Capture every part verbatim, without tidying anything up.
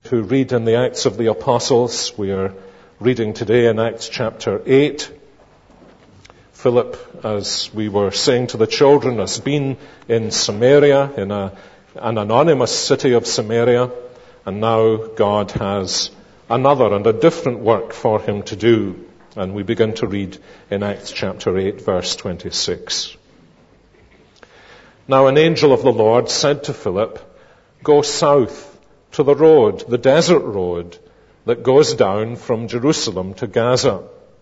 To read in the Acts of the Apostles. We are reading today in Acts chapter eight. Philip, as we were saying to the children, has been in Samaria, in a, an anonymous city of Samaria, and now God has another and a different work for him to do. And we begin to read in Acts chapter eight, verse twenty-six. Now an angel of the Lord said to Philip, "Go south to the road, the desert road that goes down from Jerusalem to Gaza."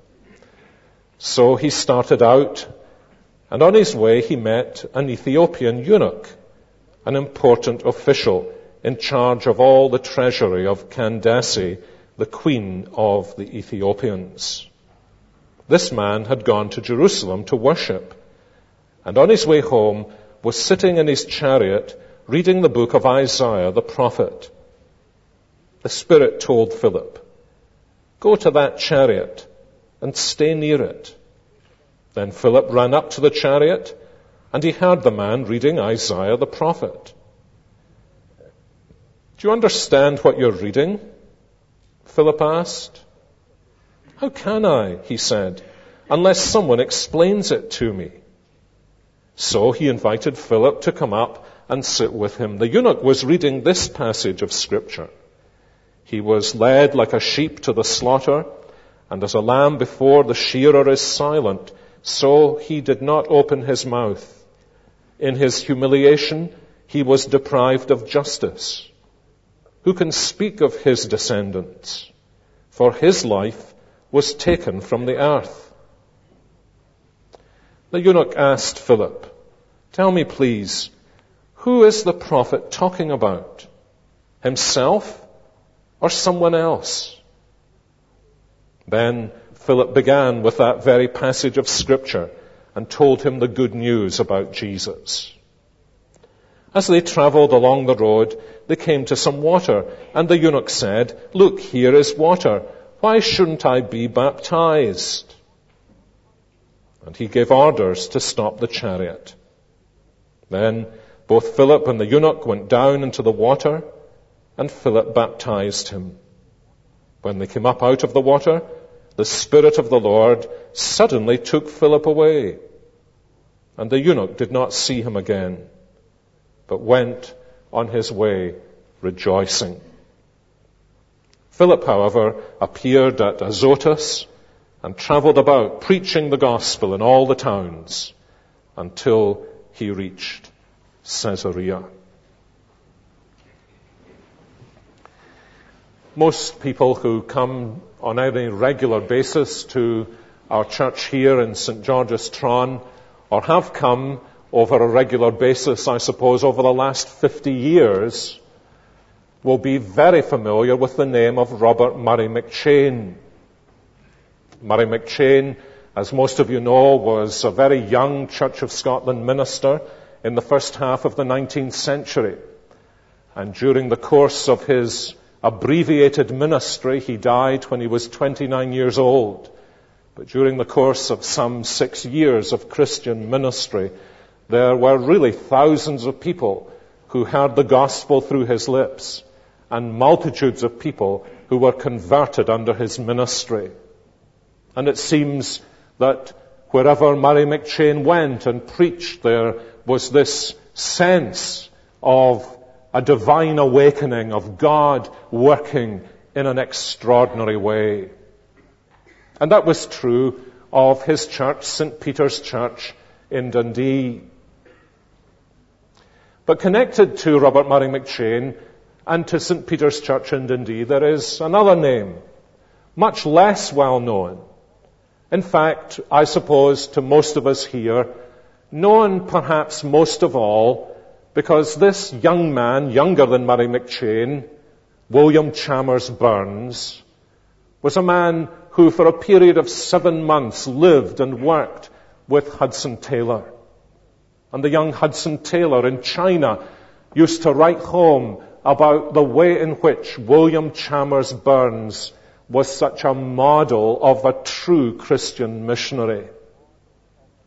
So he started out, and on his way he met an Ethiopian eunuch, an important official in charge of all the treasury of Candace, the queen of the Ethiopians. This man had gone to Jerusalem to worship, and on his way home was sitting in his chariot reading the book of Isaiah the prophet. The Spirit told Philip, "Go to that chariot and stay near it." Then Philip ran up to the chariot, and he heard the man reading Isaiah the prophet. "Do you understand what you're reading?" Philip asked. "How can I," he said, "unless someone explains it to me?" So he invited Philip to come up and sit with him. The eunuch was reading this passage of Scripture. "He was led like a sheep to the slaughter, and as a lamb before the shearer is silent, so he did not open his mouth. In his humiliation, he was deprived of justice. Who can speak of his descendants? For his life was taken from the earth." The eunuch asked Philip, "Tell me, please, who is the prophet talking about? Himself or someone else?" Then Philip began with that very passage of Scripture and told him the good news about Jesus. As they traveled along the road, they came to some water, and the eunuch said, "Look, here is water. Why shouldn't I be baptized?" And he gave orders to stop the chariot. Then both Philip and the eunuch went down into the water, and Philip baptized him. When they came up out of the water, the Spirit of the Lord suddenly took Philip away, and the eunuch did not see him again, but went on his way rejoicing. Philip, however, appeared at Azotus and traveled about preaching the gospel in all the towns until he reached Caesarea. Most people who come on any regular basis to our church here in Saint George's Tron, or have come over a regular basis, I suppose, over the last fifty years, will be very familiar with the name of Robert Murray McCheyne. Murray McCheyne, as most of you know, was a very young Church of Scotland minister in the first half of the nineteenth century. And during the course of his abbreviated ministry, he died when he was twenty-nine years old. But during the course of some six years of Christian ministry, there were really thousands of people who heard the gospel through his lips, and multitudes of people who were converted under his ministry. And it seems that wherever Murray McCheyne went and preached, there was this sense of a divine awakening of God working in an extraordinary way. And that was true of his church, Saint Peter's Church in Dundee. But connected to Robert Murray McCheyne and to Saint Peter's Church in Dundee, there is another name, much less well known. In fact, I suppose to most of us here, known perhaps most of all because this young man, younger than Murray McCheyne, William Chalmers Burns, was a man who for a period of seven months lived and worked with Hudson Taylor. And the young Hudson Taylor in China used to write home about the way in which William Chalmers Burns was such a model of a true Christian missionary.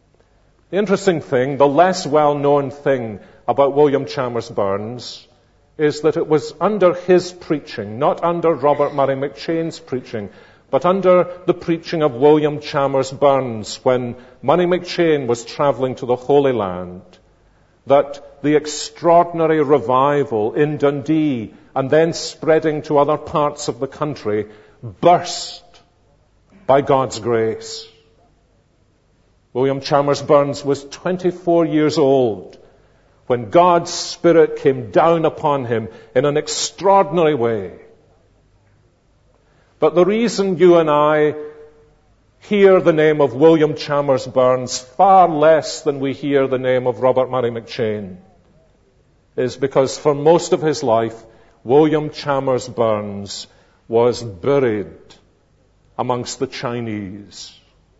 The interesting thing, the less well-known thing about William Chalmers Burns is that it was under his preaching, not under Robert Murray McCheyne's preaching, but under the preaching of William Chalmers Burns when Murray McCheyne was traveling to the Holy Land, that the extraordinary revival in Dundee and then spreading to other parts of the country burst by God's grace. William Chalmers Burns was twenty-four years old when God's Spirit came down upon him in an extraordinary way. But the reason you and I hear the name of William Chalmers Burns far less than we hear the name of Robert Murray McCheyne is because for most of his life, William Chalmers Burns was buried amongst the Chinese.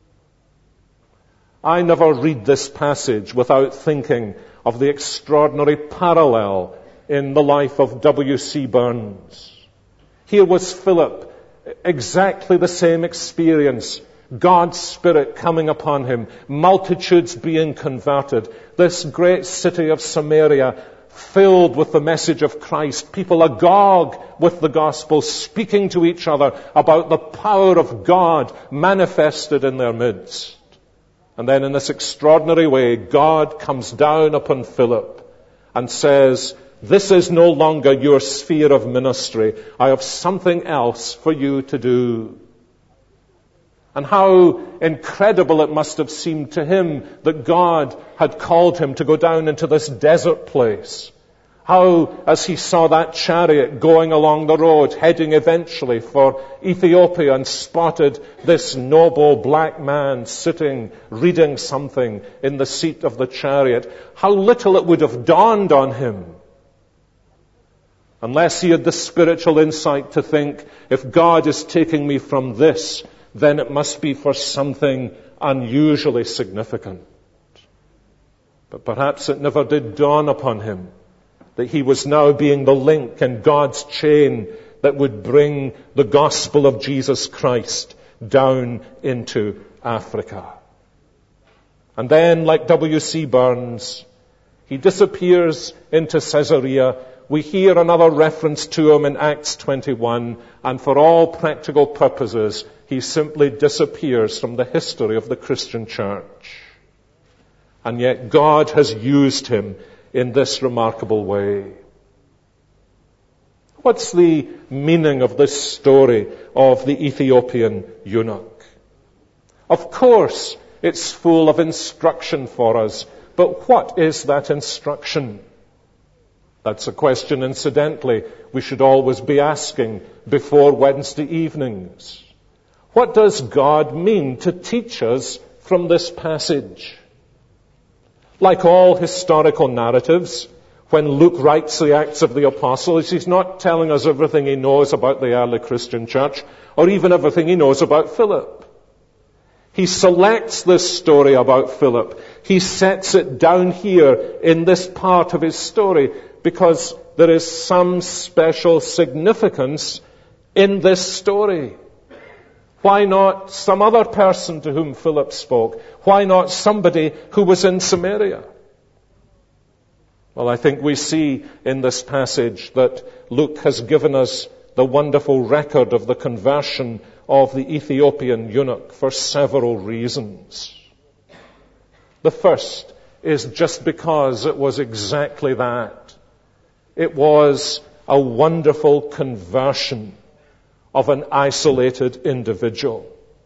I never read this passage without thinking of the extraordinary parallel in the life of W C Burns. Here was Philip, exactly the same experience, God's Spirit coming upon him, multitudes being converted, this great city of Samaria filled with the message of Christ, people agog with the gospel, speaking to each other about the power of God manifested in their midst. And then in this extraordinary way, God comes down upon Philip and says, "This is no longer your sphere of ministry. I have something else for you to do." And how incredible it must have seemed to him that God had called him to go down into this desert place. How, as he saw that chariot going along the road, heading eventually for Ethiopia, and spotted this noble black man sitting, reading something in the seat of the chariot, how little it would have dawned on him, unless he had the spiritual insight to think, if God is taking me from this, then it must be for something unusually significant. But perhaps it never did dawn upon him that he was now being the link in God's chain that would bring the gospel of Jesus Christ down into Africa. And then, like W C Burns, he disappears into Caesarea. We hear another reference to him in Acts twenty-one, and for all practical purposes, he simply disappears from the history of the Christian church. And yet God has used him in this remarkable way. What's the meaning of this story of the Ethiopian eunuch? Of course, it's full of instruction for us, but what is that instruction? That's a question, incidentally, we should always be asking before Wednesday evenings. What does God mean to teach us from this passage? Like all historical narratives, when Luke writes the Acts of the Apostles, he's not telling us everything he knows about the early Christian church, or even everything he knows about Philip. He selects this story about Philip. He sets it down here in this part of his story because there is some special significance in this story. Why not some other person to whom Philip spoke? Why not somebody who was in Samaria? Well, I think we see in this passage that Luke has given us the wonderful record of the conversion of the Ethiopian eunuch for several reasons. The first is just because it was exactly that. It was a wonderful conversion of an isolated individual.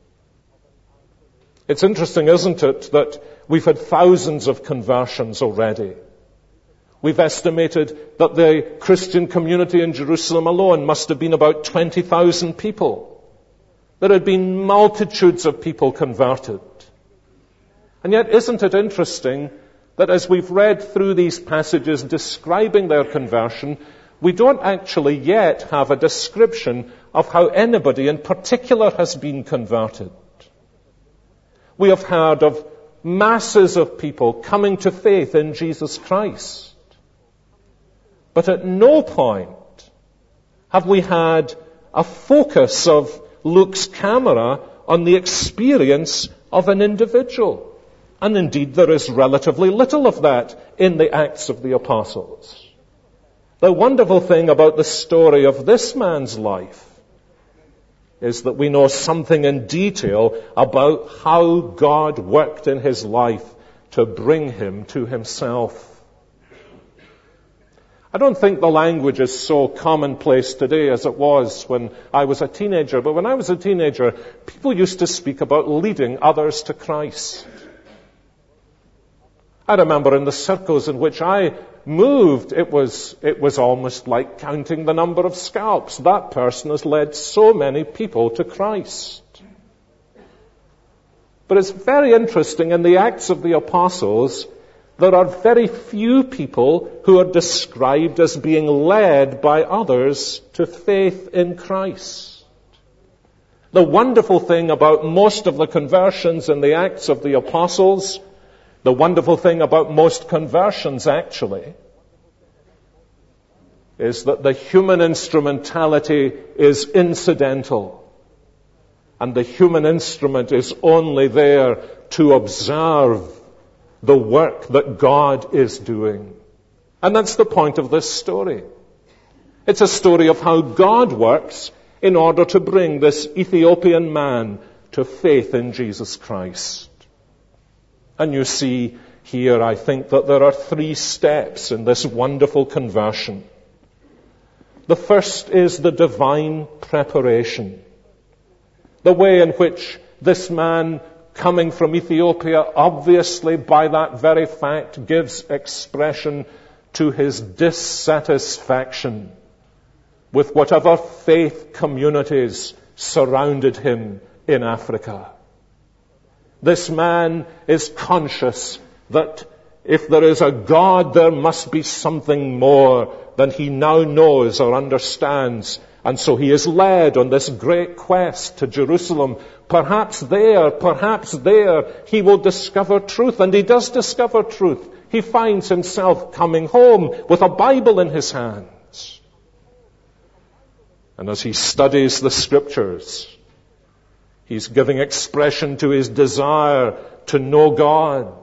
It's interesting, isn't it, that we've had thousands of conversions already. We've estimated that the Christian community in Jerusalem alone must have been about twenty thousand people. There had been multitudes of people converted. And yet, isn't it interesting that as we've read through these passages describing their conversion, we don't actually yet have a description of how anybody in particular has been converted. We have heard of masses of people coming to faith in Jesus Christ. But at no point have we had a focus of Luke's camera on the experience of an individual. And indeed, there is relatively little of that in the Acts of the Apostles. The wonderful thing about the story of this man's life is that we know something in detail about how God worked in his life to bring him to himself. I don't think the language is so commonplace today as it was when I was a teenager, but when I was a teenager, people used to speak about leading others to Christ. I remember in the circles in which I moved, it was, it was almost like counting the number of scalps. That person has led so many people to Christ. But it's very interesting, in the Acts of the Apostles, there are very few people who are described as being led by others to faith in Christ. The wonderful thing about most of the conversions in the Acts of the Apostles, the wonderful thing about most conversions actually, is that the human instrumentality is incidental. And the human instrument is only there to observe the work that God is doing. And that's the point of this story. It's a story of how God works in order to bring this Ethiopian man to faith in Jesus Christ. And you see here, I think, that there are three steps in this wonderful conversion. The first is the divine preparation. The way in which this man coming from Ethiopia, obviously by that very fact, gives expression to his dissatisfaction with whatever faith communities surrounded him in Africa. This man is conscious that if there is a God, there must be something more than he now knows or understands. And so he is led on this great quest to Jerusalem. Perhaps there, perhaps there, he will discover truth. And he does discover truth. He finds himself coming home with a Bible in his hands. And as he studies the Scriptures, he's giving expression to his desire to know God.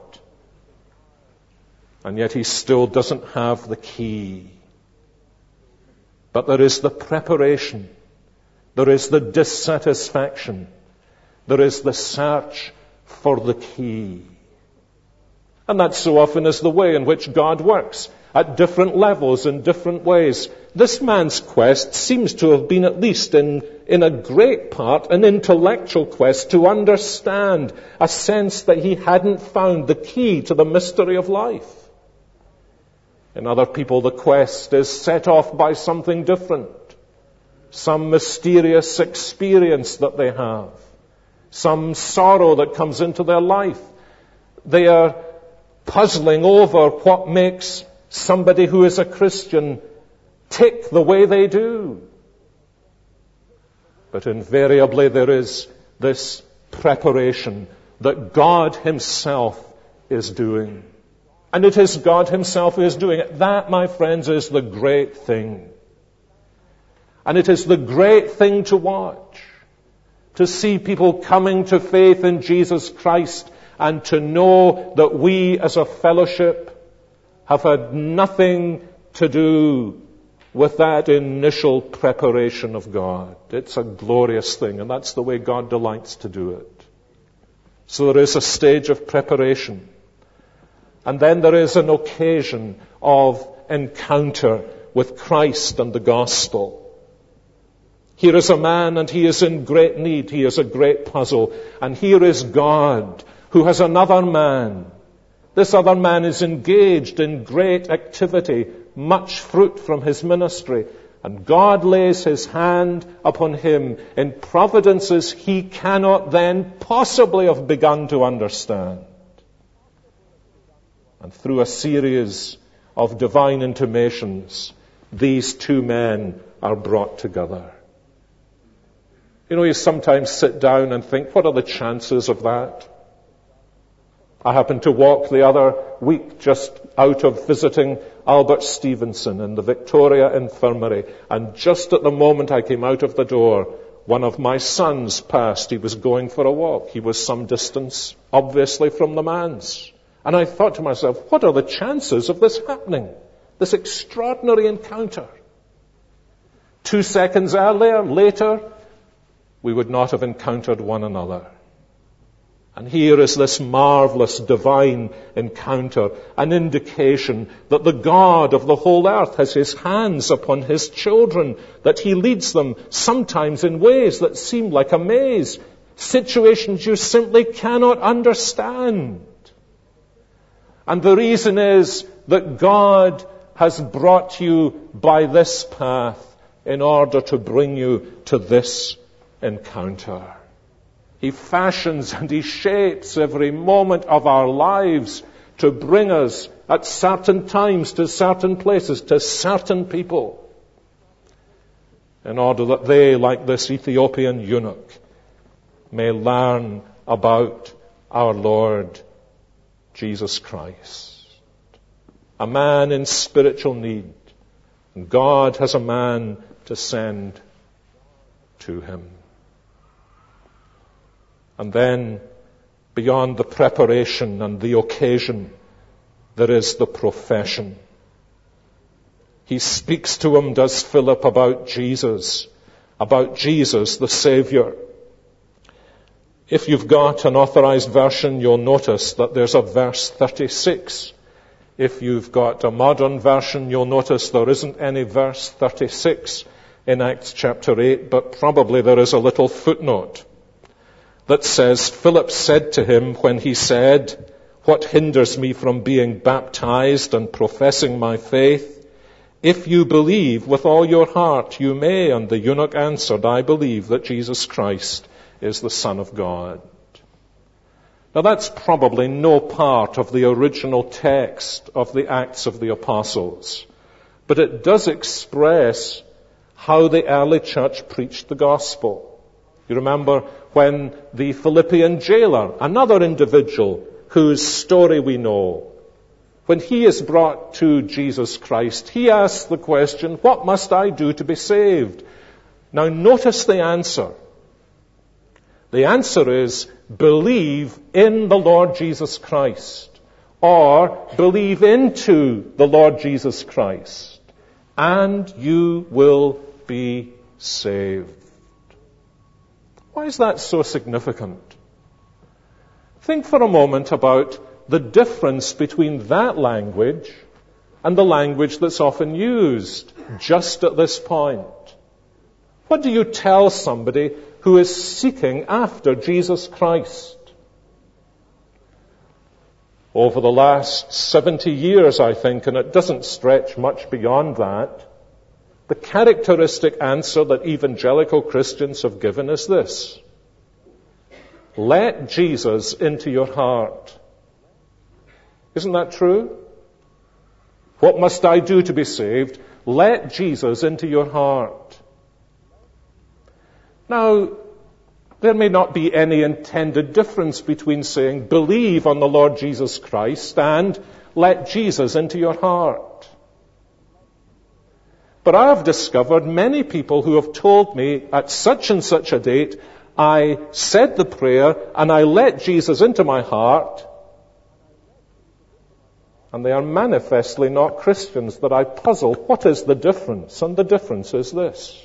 And yet he still doesn't have the key. But there is the preparation. There is the dissatisfaction. There is the search for the key. And that so often is the way in which God works, at different levels, in different ways. This man's quest seems to have been, at least in, in a great part, an intellectual quest to understand, a sense that he hadn't found the key to the mystery of life. In other people, the quest is set off by something different. Some mysterious experience that they have. Some sorrow that comes into their life. They are puzzling over what makes somebody who is a Christian tick the way they do. But invariably there is this preparation that God himself is doing. And it is God himself who is doing it. That, my friends, is the great thing. And it is the great thing to watch. To see people coming to faith in Jesus Christ and to know that we as a fellowship have had nothing to do with that initial preparation of God. It's a glorious thing, and that's the way God delights to do it. So there is a stage of preparation. And then there is an occasion of encounter with Christ and the gospel. Here is a man and he is in great need. He is a great puzzle. And here is God who has another man. This other man is engaged in great activity, much fruit from his ministry. And God lays his hand upon him in providences he cannot then possibly have begun to understand. And through a series of divine intimations, these two men are brought together. You know, you sometimes sit down and think, what are the chances of that? I happened to walk the other week just out of visiting Albert Stevenson in the Victoria Infirmary, and just at the moment I came out of the door, one of my sons passed. He was going for a walk. He was some distance, obviously, from the manse. And I thought to myself, what are the chances of this happening? This extraordinary encounter. Two seconds earlier, later, we would not have encountered one another. And here is this marvelous divine encounter, an indication that the God of the whole earth has his hands upon his children, that he leads them sometimes in ways that seem like a maze, situations you simply cannot understand. And the reason is that God has brought you by this path in order to bring you to this encounter. He fashions and he shapes every moment of our lives to bring us at certain times to certain places, to certain people, in order that they, like this Ethiopian eunuch, may learn about our Lord Jesus Christ. A man in spiritual need, and God has a man to send to him. And then, beyond the preparation and the occasion, there is the profession. He speaks to him, does Philip, about Jesus, about Jesus the Savior. If you've got an authorized version, you'll notice that there's a verse thirty-six. If you've got a modern version, you'll notice there isn't any verse thirty-six in Acts chapter eight, but probably there is a little footnote that says, Philip said to him when he said, "What hinders me from being baptized and professing my faith? If you believe with all your heart, you may." And the eunuch answered, "I believe that Jesus Christ is the Son of God." Now that's probably no part of the original text of the Acts of the Apostles, but it does express how the early church preached the gospel. You remember when the Philippian jailer, another individual whose story we know, when he is brought to Jesus Christ, he asks the question, "What must I do to be saved?" Now notice the answer. The answer is, believe in the Lord Jesus Christ, or believe into the Lord Jesus Christ, and you will be saved. Why is that so significant? Think for a moment about the difference between that language and the language that's often used just at this point. What do you tell somebody who is seeking after Jesus Christ? Over the last seventy years, I think, and it doesn't stretch much beyond that, the characteristic answer that evangelical Christians have given is this: let Jesus into your heart. Isn't that true? What must I do to be saved? Let Jesus into your heart. Now, there may not be any intended difference between saying believe on the Lord Jesus Christ and let Jesus into your heart. But I have discovered many people who have told me at such and such a date, I said the prayer and I let Jesus into my heart, and they are manifestly not Christians, that I puzzle, what is the difference? And the difference is this.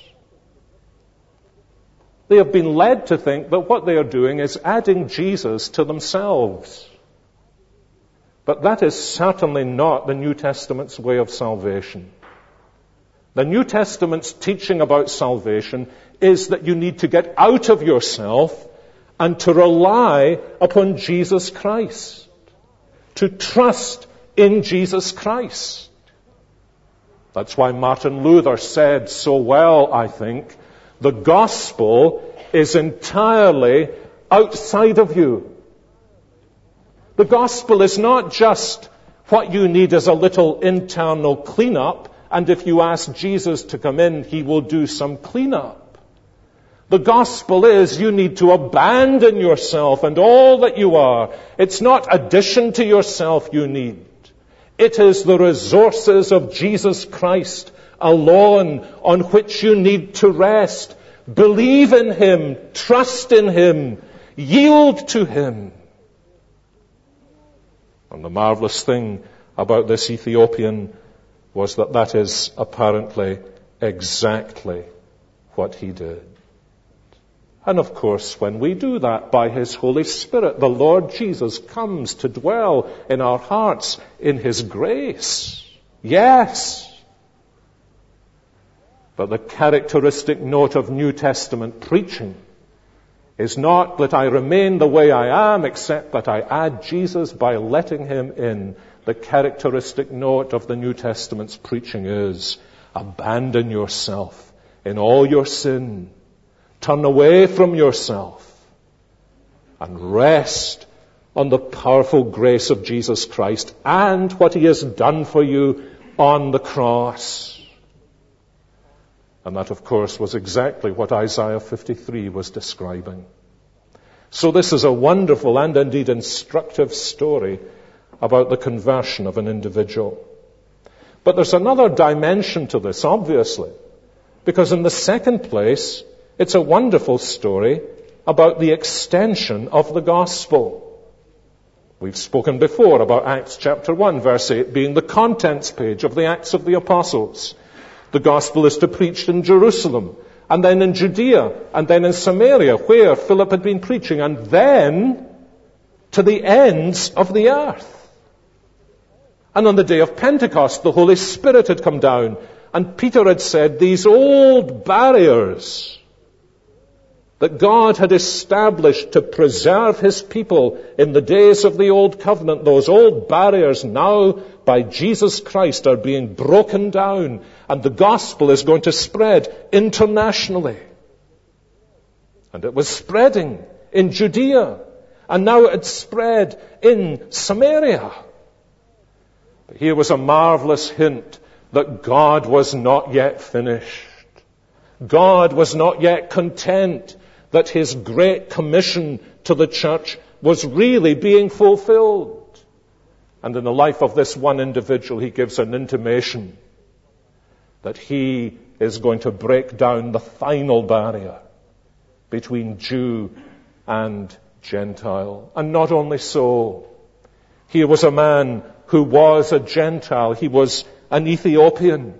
They have been led to think that what they are doing is adding Jesus to themselves. But that is certainly not the New Testament's way of salvation. The New Testament's teaching about salvation is that you need to get out of yourself and to rely upon Jesus Christ, to trust in Jesus Christ. That's why Martin Luther said so well, I think, the gospel is entirely outside of you. The gospel is not just what you need as a little internal cleanup, and if you ask Jesus to come in, he will do some cleanup. The gospel is you need to abandon yourself and all that you are. It's not addition to yourself you need. It is the resources of Jesus Christ alone on which you need to rest. Believe in him, trust in him, yield to him. And the marvelous thing about this Ethiopian was that that is apparently exactly what he did. And of course, when we do that by his Holy Spirit, the Lord Jesus comes to dwell in our hearts in his grace. Yes. But the characteristic note of New Testament preaching is not that I remain the way I am, except that I add Jesus by letting him in. The characteristic note of the New Testament's preaching is, abandon yourself in all your sin. Turn away from yourself and rest on the powerful grace of Jesus Christ and what he has done for you on the cross. And that, of course, was exactly what Isaiah fifty-three was describing. So this is a wonderful and indeed instructive story about the conversion of an individual. But there's another dimension to this, obviously, because in the second place, it's a wonderful story about the extension of the gospel. We've spoken before about Acts chapter one, verse eight, being the contents page of the Acts of the Apostles. The gospel is to be preached in Jerusalem, and then in Judea, and then in Samaria, where Philip had been preaching, and then to the ends of the earth. And on the day of Pentecost, the Holy Spirit had come down, and Peter had said, these old barriers that God had established to preserve his people in the days of the Old Covenant, those old barriers now by Jesus Christ are being broken down, and the gospel is going to spread internationally. And it was spreading in Judea, and now it spread in Samaria. But here was a marvelous hint that God was not yet finished. God was not yet content that his great commission to the church was really being fulfilled. And in the life of this one individual, he gives an intimation that he is going to break down the final barrier between Jew and Gentile. And not only so, here was a man who was a Gentile. He was an Ethiopian.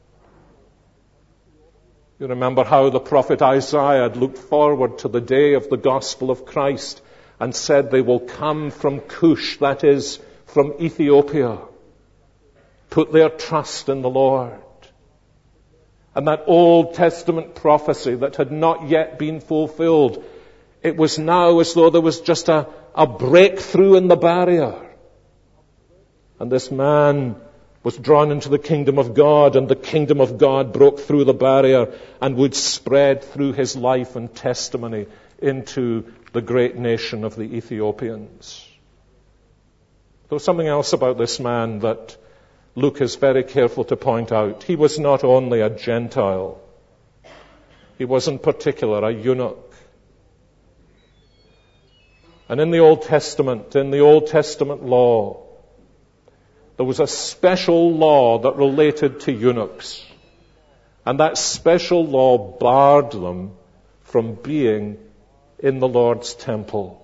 You remember how the prophet Isaiah had looked forward to the day of the gospel of Christ and said they will come from Cush, that is, from Ethiopia. Put their trust in the Lord. And that Old Testament prophecy that had not yet been fulfilled, it was now as though there was just a, a breakthrough in the barrier. And this man was drawn into the kingdom of God, and the kingdom of God broke through the barrier and would spread through his life and testimony into the great nation of the Ethiopians. There was something else about this man that Luke is very careful to point out. He was not only a Gentile, he was in particular a eunuch. And in the Old Testament, in the Old Testament law, there was a special law that related to eunuchs. And that special law barred them from being in the Lord's temple.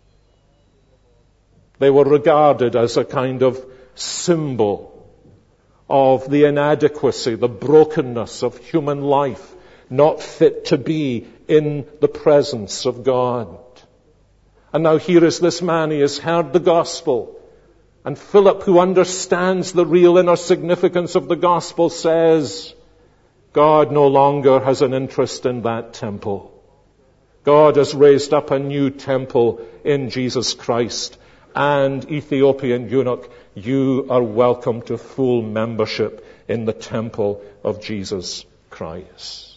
They were regarded as a kind of symbol of the inadequacy, the brokenness of human life, not fit to be in the presence of God. And now here is this man, he has heard the gospel. And Philip, who understands the real inner significance of the gospel, says, God no longer has an interest in that temple. God has raised up a new temple in Jesus Christ. And Ethiopian eunuch, you are welcome to full membership in the temple of Jesus Christ.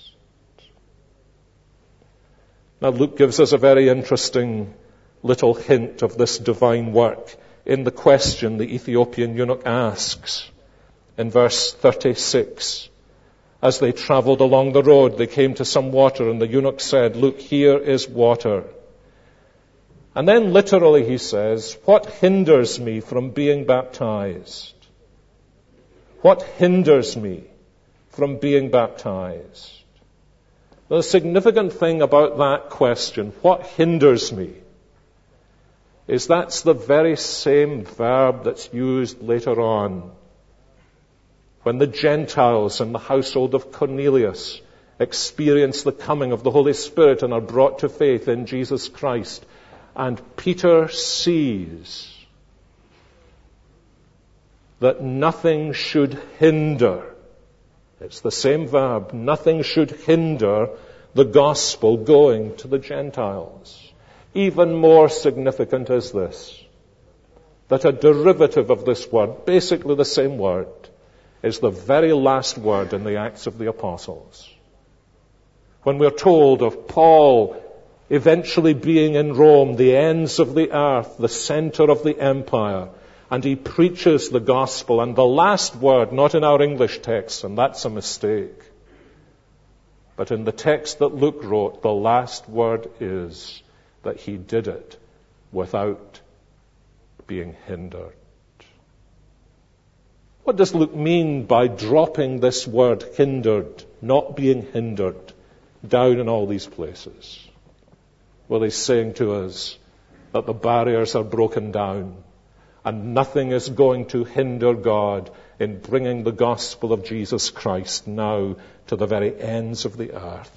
Now Luke gives us a very interesting little hint of this divine work in the question the Ethiopian eunuch asks in verse thirty-six. As they traveled along the road, they came to some water, and the eunuch said, look, here is water. And then literally he says, what hinders me from being baptized? What hinders me from being baptized? The significant thing about that question, what hinders me, is that's the very same verb that's used later on when the Gentiles in the household of Cornelius experience the coming of the Holy Spirit and are brought to faith in Jesus Christ. And Peter sees that nothing should hinder, it's the same verb, nothing should hinder the gospel going to the Gentiles. Even more significant is this, that a derivative of this word, basically the same word, is the very last word in the Acts of the Apostles. When we're told of Paul eventually being in Rome, the ends of the earth, the center of the empire, and he preaches the gospel, and the last word, not in our English text, and that's a mistake, but in the text that Luke wrote, the last word is that he did it without being hindered. What does Luke mean by dropping this word hindered, not being hindered, down in all these places? Well, he's saying to us that the barriers are broken down and nothing is going to hinder God in bringing the gospel of Jesus Christ now to the very ends of the earth.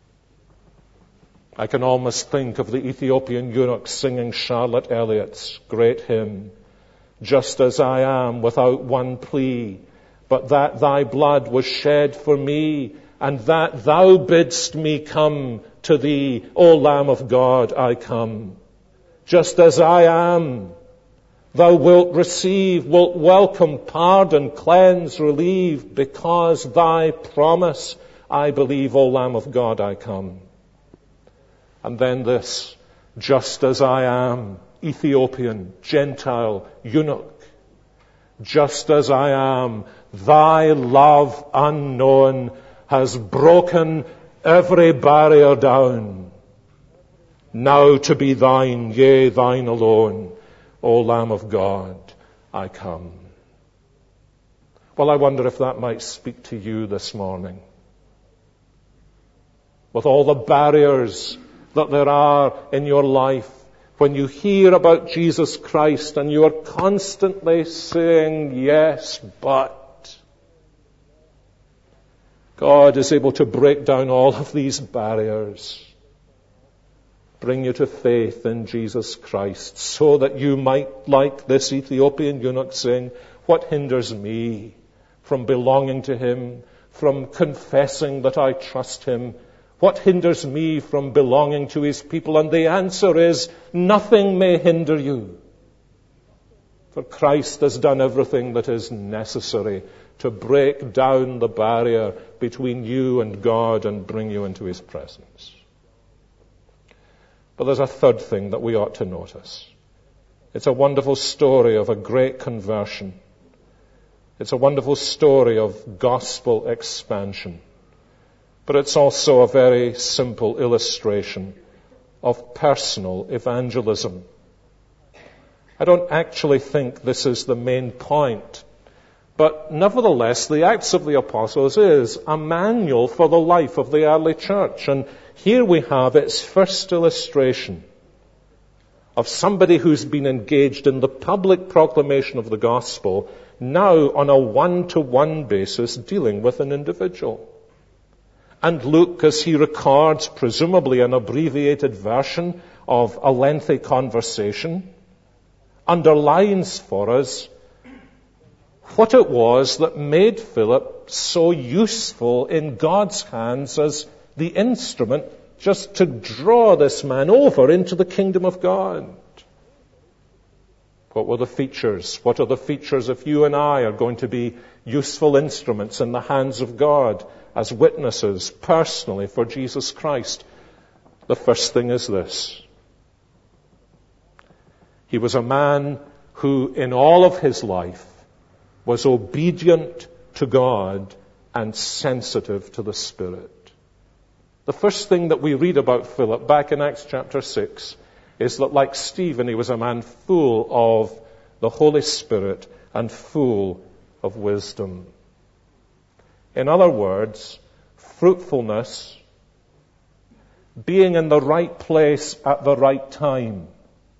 I can almost think of the Ethiopian eunuch singing Charlotte Elliott's great hymn, "Just as I am without one plea, but that thy blood was shed for me, and that thou bidst me come to thee, O Lamb of God, I come. Just as I am, thou wilt receive, wilt welcome, pardon, cleanse, relieve, because thy promise I believe, O Lamb of God, I come." And then this, just as I am, Ethiopian, Gentile, eunuch, just as I am, thy love unknown has broken every barrier down. Now to be thine, yea, thine alone, O Lamb of God, I come. Well, I wonder if that might speak to you this morning. With all the barriers that there are in your life, when you hear about Jesus Christ and you are constantly saying, yes, but God is able to break down all of these barriers, bring you to faith in Jesus Christ, so that you might, like this Ethiopian eunuch, saying, what hinders me from belonging to Him, from confessing that I trust Him? What hinders me from belonging to His people? And the answer is, nothing may hinder you. For Christ has done everything that is necessary to break down the barrier between you and God and bring you into His presence. But there's a third thing that we ought to notice. It's a wonderful story of a great conversion. It's a wonderful story of gospel expansion. But it's also a very simple illustration of personal evangelism. I don't actually think this is the main point. But nevertheless, the Acts of the Apostles is a manual for the life of the early church. And here we have its first illustration of somebody who's been engaged in the public proclamation of the gospel, now on a one-to-one basis dealing with an individual. And Luke, as he records presumably an abbreviated version of a lengthy conversation, underlines for us what it was that made Philip so useful in God's hands as the instrument just to draw this man over into the kingdom of God. What were the features? What are the features if you and I are going to be useful instruments in the hands of God as witnesses personally for Jesus Christ? The first thing is this. He was a man who in all of his life was obedient to God and sensitive to the Spirit. The first thing that we read about Philip back in Acts chapter six is that, like Stephen, he was a man full of the Holy Spirit and full of wisdom. In other words, fruitfulness, being in the right place at the right time,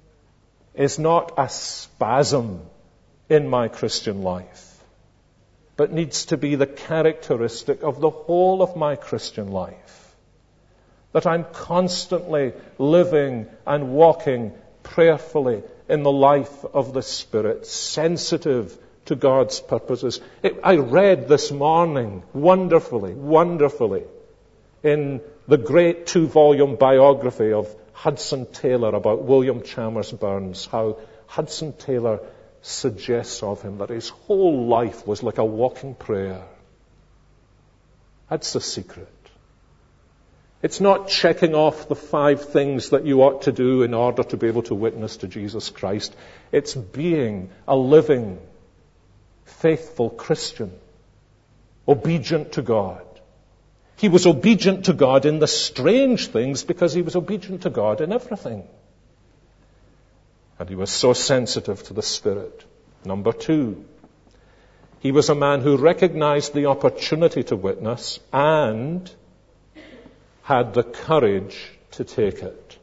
is not a spasm in my Christian life. but needs to be the characteristic of the whole of my Christian life. That I'm constantly living and walking prayerfully in the life of the Spirit, sensitive to God's purposes. It, I read this morning wonderfully, wonderfully in the great two-volume biography of Hudson Taylor about William Chalmers Burns, how Hudson Taylor suggests of him that his whole life was like a walking prayer. That's the secret. It's not checking off the five things that you ought to do in order to be able to witness to Jesus Christ. It's being a living, faithful Christian, obedient to God. He was obedient to God in the strange things because he was obedient to God in everything. And he was so sensitive to the Spirit. Number two, he was a man who recognized the opportunity to witness and had the courage to take it.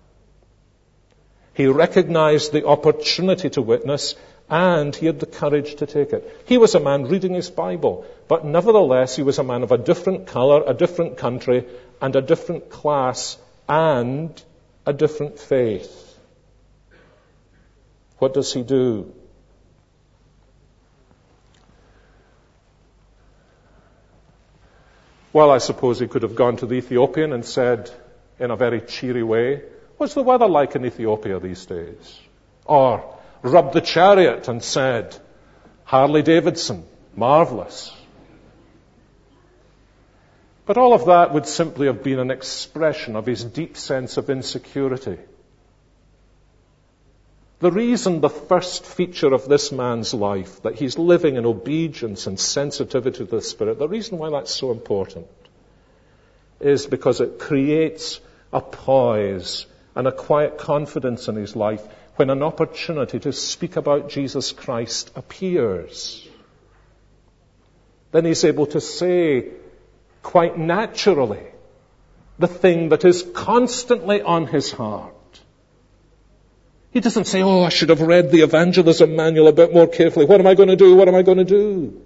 He recognized the opportunity to witness and he had the courage to take it. He was a man reading his Bible, but nevertheless he was a man of a different color, a different country, and a different class, and a different faith. What does he do? Well, I suppose he could have gone to the Ethiopian and said, in a very cheery way, "What's the weather like in Ethiopia these days?" Or rubbed the chariot and said, "Harley Davidson, marvelous." But all of that would simply have been an expression of his deep sense of insecurity. The reason, the first feature of this man's life, that he's living in obedience and sensitivity to the Spirit, the reason why that's so important is because it creates a poise and a quiet confidence in his life when an opportunity to speak about Jesus Christ appears. Then he's able to say quite naturally the thing that is constantly on his heart. He doesn't say, "Oh, I should have read the evangelism manual a bit more carefully. What am I going to do? What am I going to do?"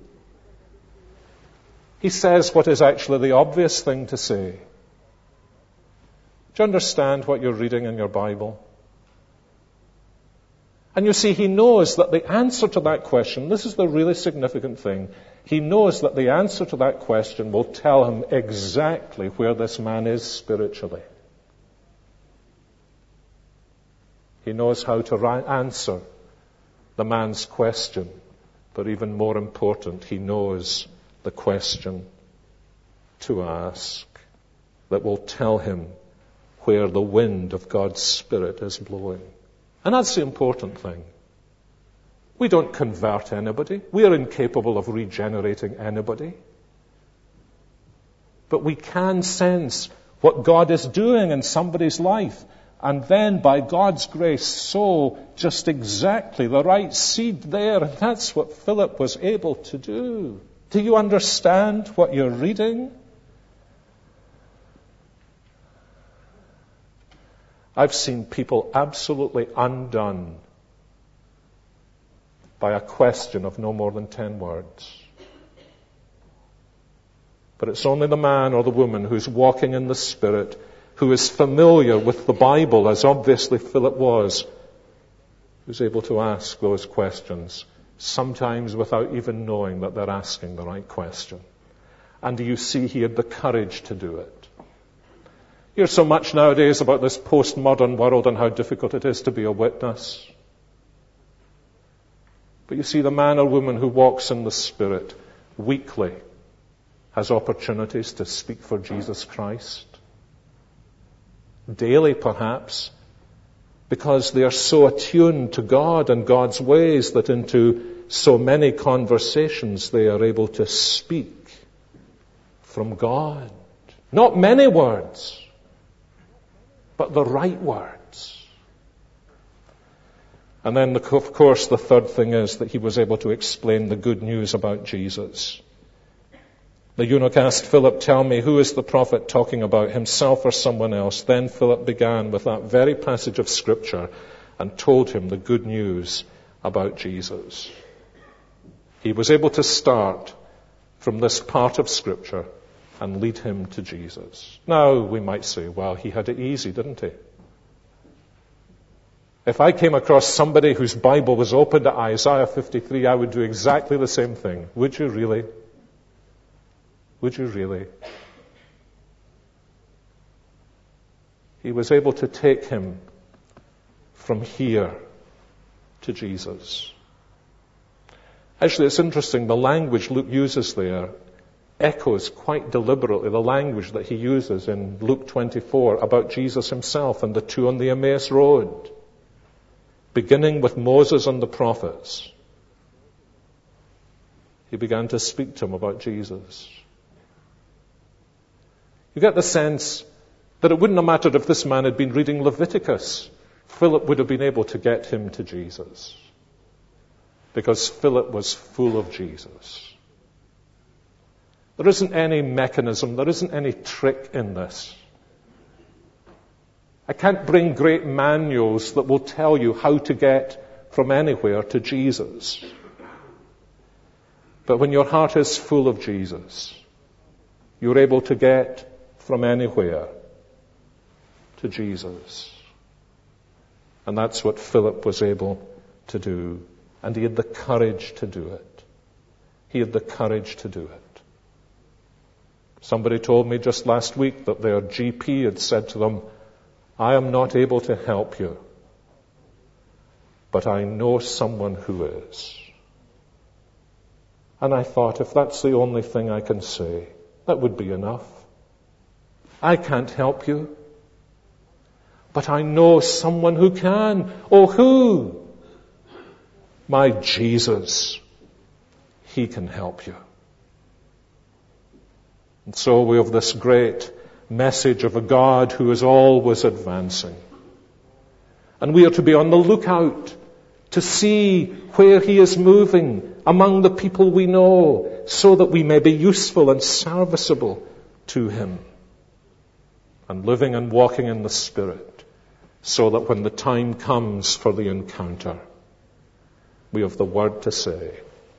He says what is actually the obvious thing to say. Do you understand what you're reading in your Bible? And you see, he knows that the answer to that question, this is the really significant thing, he knows that the answer to that question will tell him exactly where this man is spiritually. He knows how to ra- answer the man's question, but even more important, he knows the question to ask that will tell him where the wind of God's Spirit is blowing. And that's the important thing. We don't convert anybody. We are incapable of regenerating anybody. But we can sense what God is doing in somebody's life. And then, by God's grace, sow just exactly the right seed there. And that's what Philip was able to do. Do you understand what you're reading? I've seen people absolutely undone by a question of no more than ten words. But it's only the man or the woman who's walking in the Spirit, who is familiar with the Bible, as obviously Philip was, who's able to ask those questions, sometimes without even knowing that they're asking the right question. And do you see he had the courage to do it? You hear so much nowadays about this postmodern world and how difficult it is to be a witness. But you see, the man or woman who walks in the Spirit weekly has opportunities to speak for Jesus Christ. Daily, perhaps, because they are so attuned to God and God's ways that into so many conversations they are able to speak from God. Not many words, but the right words. And then, of course, the third thing is that he was able to explain the good news about Jesus. The eunuch asked Philip, "Tell me, who is the prophet talking about, himself or someone else?" Then Philip began with that very passage of Scripture and told him the good news about Jesus. he was able to start from this part of Scripture and lead him to Jesus. Now, we might say, well, he had it easy, didn't he? If I came across somebody whose Bible was open to Isaiah fifty-three, I would do exactly the same thing. Would you really? Would you really? He was able to take him from here to Jesus. Actually, it's interesting, the language Luke uses there echoes quite deliberately the language that he uses in Luke twenty-four about Jesus himself and the two on the Emmaus Road, beginning with Moses and the prophets. He began to speak to him about Jesus. You get the sense that it wouldn't have mattered if this man had been reading Leviticus. Philip would have been able to get him to Jesus, because Philip was full of Jesus. There isn't any mechanism, there isn't any trick in this. I can't bring great manuals that will tell you how to get from anywhere to Jesus. But when your heart is full of Jesus, you're able to get from anywhere to Jesus. And that's what Philip was able to do. And he had the courage to do it. He had the courage to do it. Somebody told me just last week that their G P had said to them, I am not able to help you, but I know someone who is. And I thought, if that's the only thing I can say, that would be enough. I can't help you, but I know someone who can. Oh, who? My Jesus. He can help you. And so we have this great message of a God who is always advancing. And we are to be on the lookout to see where he is moving among the people we know, so that we may be useful and serviceable to him. And living and walking in the Spirit, so that when the time comes for the encounter, we have the word to say.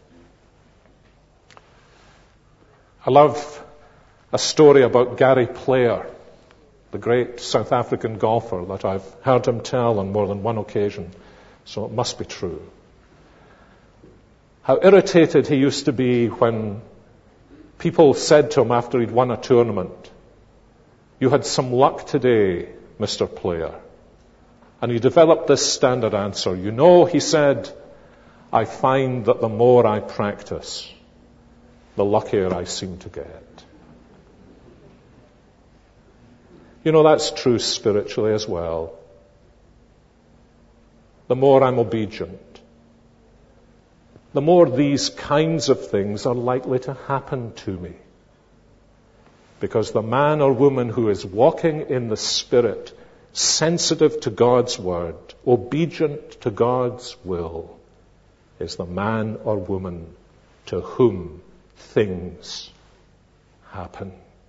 I love a story about Gary Player, the great South African golfer, that I've heard him tell on more than one occasion, so it must be true. How irritated he used to be when people said to him after he'd won a tournament, "You had some luck today, Mister Player." And he developed this standard answer. "You know," he said, "I find that the more I practice, the luckier I seem to get." You know, that's true spiritually as well. The more I'm obedient, the more these kinds of things are likely to happen to me. Because the man or woman who is walking in the Spirit, sensitive to God's word, obedient to God's will, is the man or woman to whom things happen.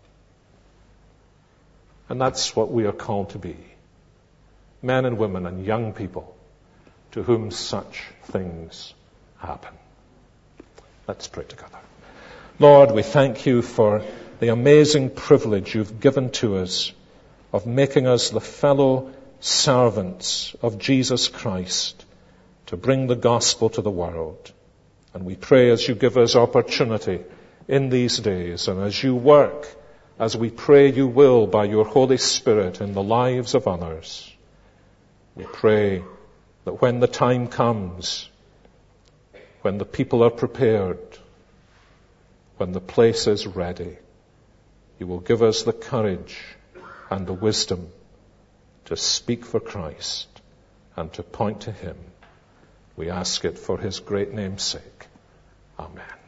And that's what we are called to be. Men and women and young people to whom such things happen. Let's pray together. Lord, we thank you for the amazing privilege you've given to us of making us the fellow servants of Jesus Christ to bring the gospel to the world. And we pray as you give us opportunity in these days, and as you work, as we pray you will by your Holy Spirit in the lives of others, we pray that when the time comes, when the people are prepared, when the place is ready, you will give us the courage and the wisdom to speak for Christ and to point to him. We ask it for his great name's sake. Amen.